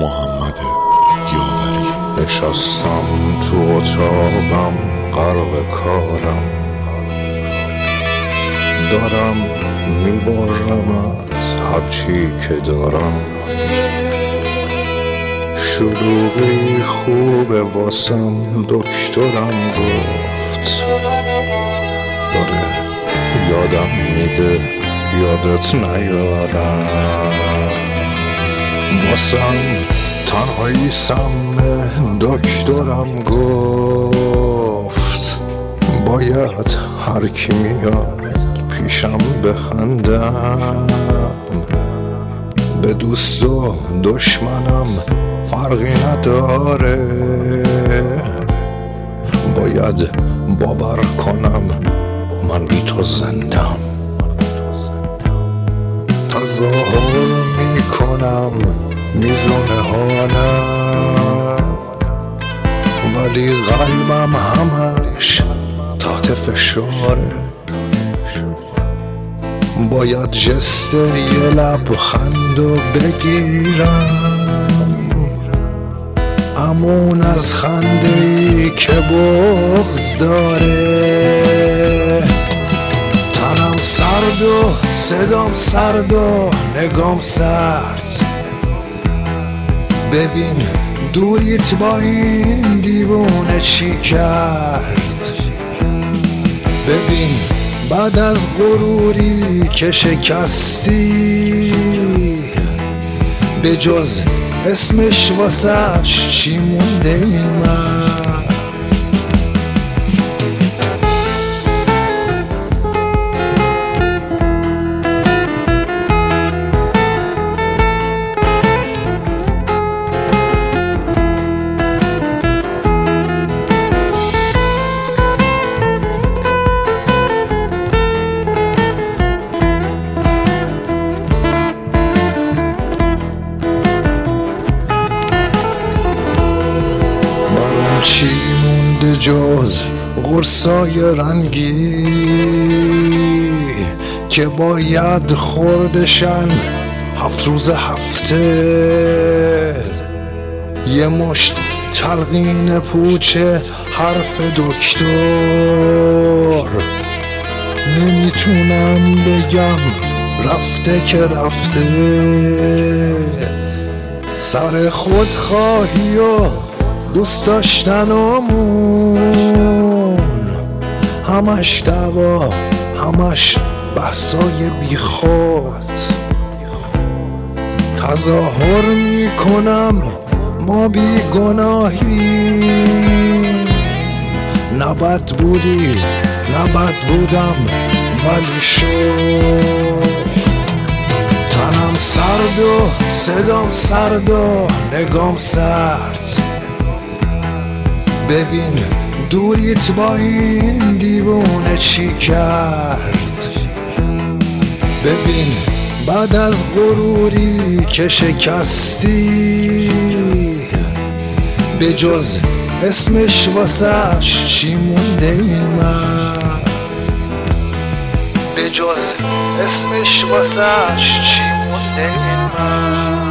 محمد یاوری. نشستم تو اتاقم غرق کارم، دارم میبرم از هرچی که دارم. شلوغی خوبه واسم، دکترم گفت داره یادم میده یادت نیارم. واسم تنهایی سمه، دکترم گفت باید هر کی میاد پیشم بخندم. به دوست و دشمنم فرقی نداره، باید باور کنم من بی تو زندم. تظاهر میکنم میزونه هانم، ولی قلبم همش تحت فشاره. باید جست یه لبخندو بگیرم، همون از خنده‌ای که بغض داره. تنم سرد و صدام سرد و نگام سرد، ببین دوریت با این دیوونه چی کرد. ببین بعد از غروری که شکستی، به جز اسمش واسش چی مونده این من؟ چی مونده جز قرصای رنگی که باید خوردشن 7 روز هفته؟ یه مشت تلقین پوچه حرف دکتر، نمیتونم بگم رفته که رفته. سر خودخواهی و دوست داشتنمون همش دعوا، همش بحثای بی خود. تظاهر میکنم ما بی گناهیم، نه بد بودی نه بد بودم ولی شد. تنم سرد و صدام سرد و نگام سرد، ببین دوریت با این دیوونه چی کرد. ببین بعد از غروری که شکستی، به جز اسمش واسش چی مونده این من؟ به جز اسمش واسش چی مونده این من؟